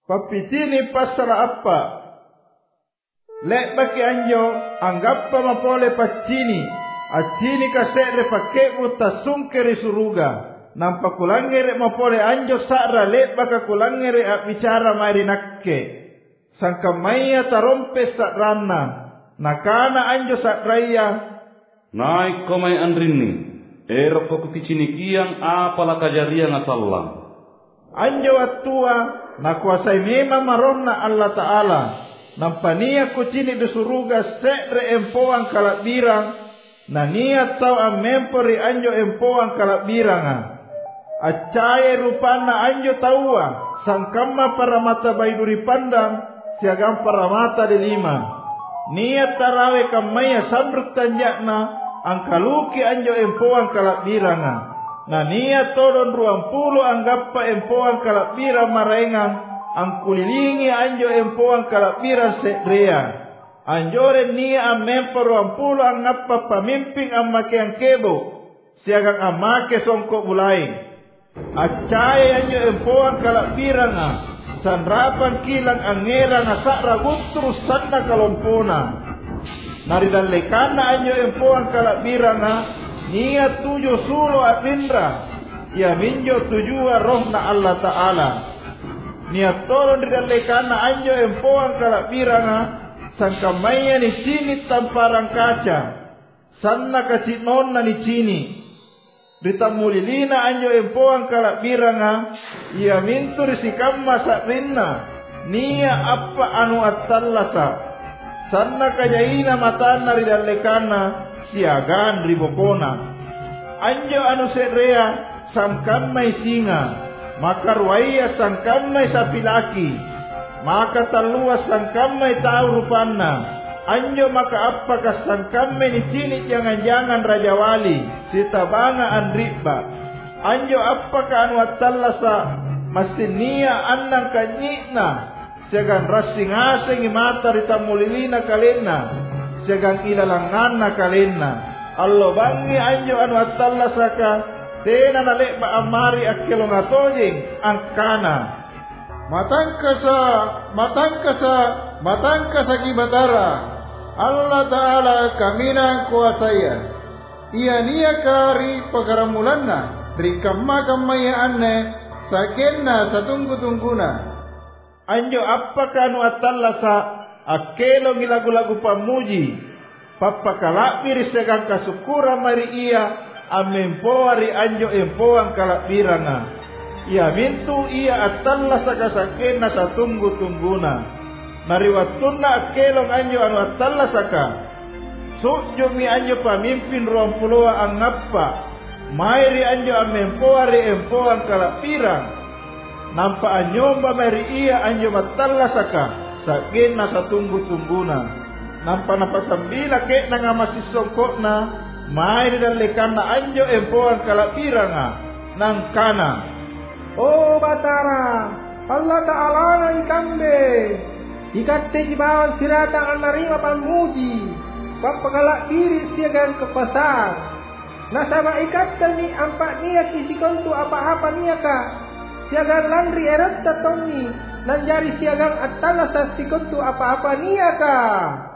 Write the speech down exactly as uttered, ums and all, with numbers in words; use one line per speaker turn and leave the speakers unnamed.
Papitini pasara apa? Lek baki anjo anggappa mapole pacini. Acini kasere pakebu tasungkeri suruga. Nampak kulangere mapole anjo sakra lek baka kulangere a bicara mari nakke. Sangka maya tarompe sakrana. Nakana anjo sakraya.
Naik komai andrini. Erok ko kuticini kiang apala kajarian asallam.
Anjo atua nakuasai memang maronna Allah Ta'ala. Nampania kucini di suruga sekre empoang kalak birang. Na niat tau amempori anjo empoang kalak biranga. Acai rupana anjo taua. Sangkama para mata baiduri pandang. Siagam para mata di lima. Niat tarawe kamaya samruk tanjakna. Angkaluki anjo empoang kalak biranga. Na niat todon ruang puluh anggappa empoang kalak birang marengang. Angkulilingi anjo empoang kalak birang sekrea. Anjore niat amempor ruang puluh anggappa pamimping amake ang kebo. Siagang amake songkok bulai. Acai anjo empoang kalak biranga. Sanrapan kilang angera nasakra gutrus sanna kalompona. Naridalekana anjo empoang kalak biranga. Niat tujuh sulo atlindra. Ia minjo tujua rohna Allah Ta'ala. Niat tolong ridalekana anjo empoang kalak biranga. Sangkamaya ni sini tamparang kaca. Sanna kacinona ni cini. Ritamulilina anjo empoang kalak biranga. Ia mintu risikamma sakrinna. Nia apa anu atallasa. Sanna kajaina matana ridalekana. Siagan ribopona. Anjo anu serea. Sangkamai singa. Maka ruaya sangkamai sapi laki. Maka taluas sangkamai tahu rupana. Anjo maka apakah sangkamai ni cini jangan-jangan Raja Wali. Sitabanga andriba. Anjo apakah anu atallasa. Mesti nia annang kanyikna. Siagan rasing-asing mata ritamulilina kalena. Siagang ilalanganna kalena. Allo bangi anjo anu atallasa ka. Tena nalek ba amari akelo ngatojing angkana. Matangkasa, matangkasa, matangkasa kibatara. Allah Ta'ala kaminang kuasaya. Ia niya kari pagaramulanna. Rikamma kamaya anne. Sakenna satunggu-tungguna. Anjo apakah anu atallasa. Akelo gilagu-lagu pamuji. Papakalakpiri segang kasukura mari ia. Amempoari anjo empoang kalak biranga. Ia mintu ia atallasa kasakena satunggu-tungguna. Nariwatunna akelong anjo anu atallasa ka. Sukjo mi anjo pamimpin ruang puloa angappa. Mairi anjo amempoari empoang kalak birang. Nampa anyomba mairi ia anjo matallasa ka. Sakena satunggu-tungguna. Nampa napasambila kek na nga masisongkot na. Mairi dalekana anjo empoang kalak biranga. Nang kana.
Oh Batara, Allah Ta'ala na ikambe. Ikatte jibawan sirata ang narima pamuji. Papagalak diri siagang ke pasar. Nasaba ikatte ni ampak niya kisikontu apa-apa niya ka. Siagang landri erat tatong ni. Nanjari siagang at talasa sikontu apa-apa niya ka.